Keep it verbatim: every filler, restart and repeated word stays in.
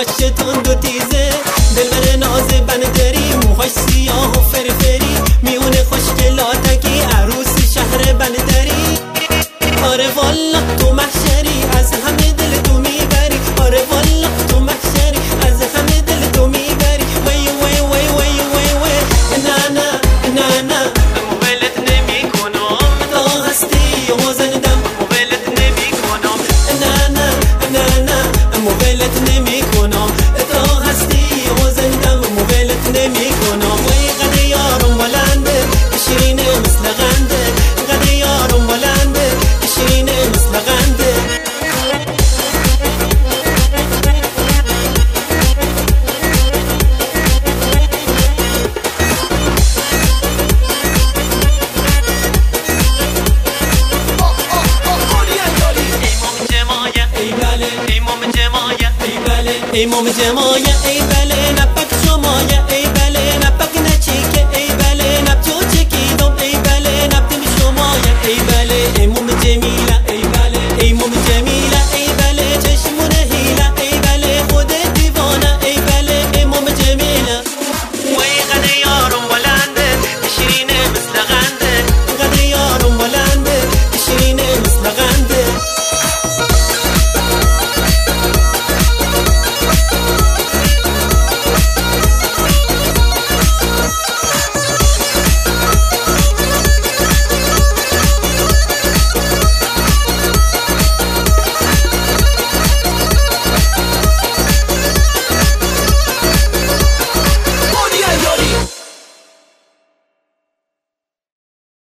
چشاش تند و تیزه، دلبر نازه بندری، موهاش سیاه و فرفری، میونه خوشگلاتکی، عروس شهر بندری. آره والا تو محشری، از همه دل تو میبری. آره والا تو محشری، از همه دل تو میبری. وی وی وی وی وی وی نه نه نه نه موبایلت نمیکنم، تا هستی و زندم. موبایلت نمیکنم، نه نه نه نه موبایلت نمیکنم، تا هستی و زندم. موبایلت نمیکنم. وی قد یارم بلنده، شیرینه مثل غنده. قد یارم بلنده، شیرینه مثل غنده. امام جمایه، ای مام جمایه ای بله نپک شمایه.